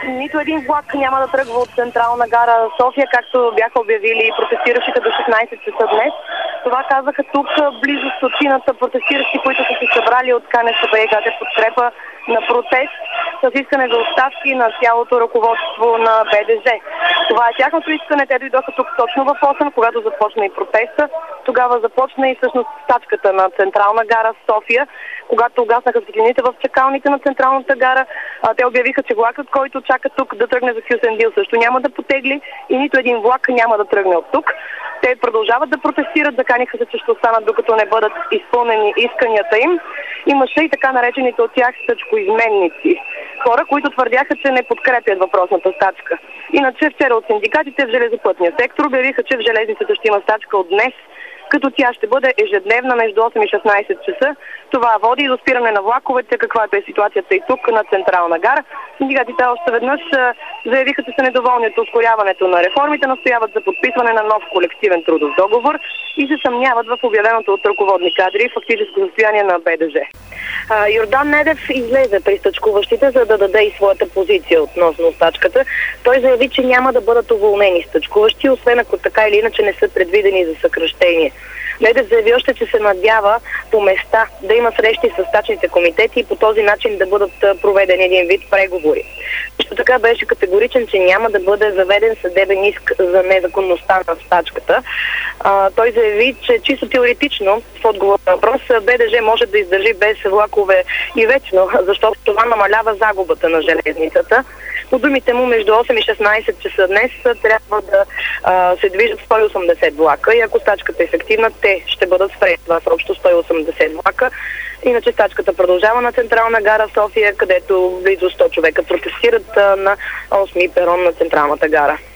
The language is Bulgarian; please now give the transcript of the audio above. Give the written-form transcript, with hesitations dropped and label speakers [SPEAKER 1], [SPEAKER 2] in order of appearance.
[SPEAKER 1] Нито един влак няма да тръгва от Централна гара София, както бяха обявили протестиращите до 16 часа днес. Това казаха тук близо стотината протестиращи, които са се събрали от КНСБ и КТ подкрепа на протест с искане за оставки на цялото ръководство на БДЖ. Това е тяхното искане. Те дойдоха тук точно в 8, когато започна и протеста. Тогава започна и всъщност стачката на Централна гара София, когато угаснаха светлините в чакалните на Централната гара. Те обявиха, че влакът, който чака тук да тръгне за Кюстендил, също няма да потегли и нито един влак няма да тръгне от тук. Те продължават да протестират, заканиха се, че ще останат докато не бъдат изпълнени исканията им. Имаше и така наречените от тях стачкоизменници. Хора, които твърдяха, че не подкрепят въпросната стачка. Иначе вчера от синдикатите в железопътния сектор обявиха, че в железницата ще има стачка от днес, като тя ще бъде ежедневна между 8 и 16 часа. Това води и до спиране на влаковете, каквато е ситуацията и тук на Централна гара. Синдикатите още веднъж заявиха, че са недоволни от ускоряването на реформите, настояват за подписване на нов колективен трудов договор и се съмняват в обявеното от ръководни кадри фактическо състояние на БДЖ. Йордан Недев излезе при стачкуващите, за да даде и своята позиция относно стачката. Той заяви, че няма да бъдат уволнени стачкуващи, освен ако така или иначе не са предвидени за съкращение. Недев заяви още, че се надява по места да има срещи с стачните комитети и по този начин да бъдат проведени един вид преговори. Също така беше категоричен, че няма да бъде заведен съдебен иск за незаконността на стачката. Той заяви, че чисто теоретично, в отговор на въпрос, БДЖ може да издържи без влакове и вечно, защото това намалява загубата на железницата. По думите му, между 8 и 16 часа днес трябва да се движат 180 влака и ако стачката е ефективна, те ще бъдат спрени. Това са общо 180 влака. Иначе стачката продължава на Централна гара София, където близо 100 човека протестират на 8-ми перон на Централната гара.